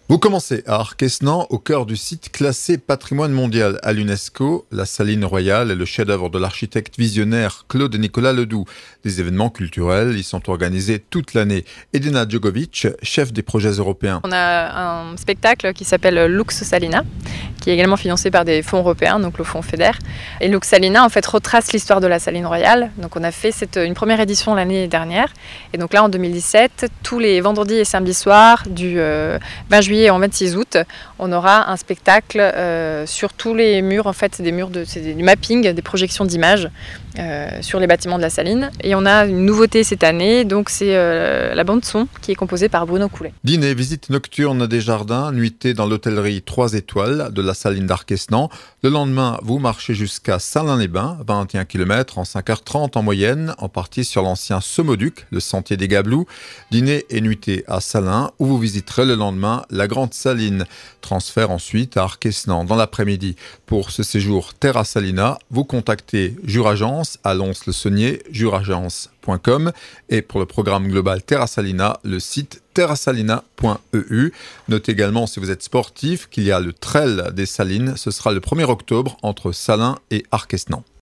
Vous commencez à Arquesnan, au cœur du site classé patrimoine mondial à l'UNESCO. La Saline Royale est le chef-d'œuvre de l'architecte visionnaire Claude Nicolas Ledoux. Des événements culturels y sont organisés toute l'année. Edina Djogovic, chef des projets européens. On a un spectacle qui s'appelle Lux Salina, qui est également financé par des fonds européens, donc le fonds FEDER. Et Lux Salina, en fait, retrace l'histoire de la Saline Royale. Donc on a fait une première édition l'année dernière. Et donc là, en 2017, tous les vendredis et samedis soirs, du 20 juillet au 26 août, on aura un spectacle sur tous les murs. En fait, c'est du mapping, des projections d'images sur les bâtiments de la Saline. Et on a une nouveauté cette année, donc c'est la bande-son qui est composée par Bruno Coulet. Dîner, visite nocturne des jardins, nuitée dans l'hôtellerie 3 étoiles de la Saline d'Arquesnan. Le lendemain, vous marchez jusqu'à Salins-les-Bains, 21 km en 5h30 en moyenne, en partie sur l'ancien Semoduc, le sentier des Gablous. Dîner et nuitée à Salins, où vous visiterez le lendemain la Grande Saline. Transfert ensuite à Arquesnan dans l'après-midi. Pour ce séjour Terra Salina, vous contactez Juragence à Lons-le-Saunier, juragence.com, et pour le programme global Terra Salina, le site terrasalina.eu. Notez également, si vous êtes sportif, qu'il y a le Trail des Salines. Ce sera le 1er octobre entre Salins et Arquesnan.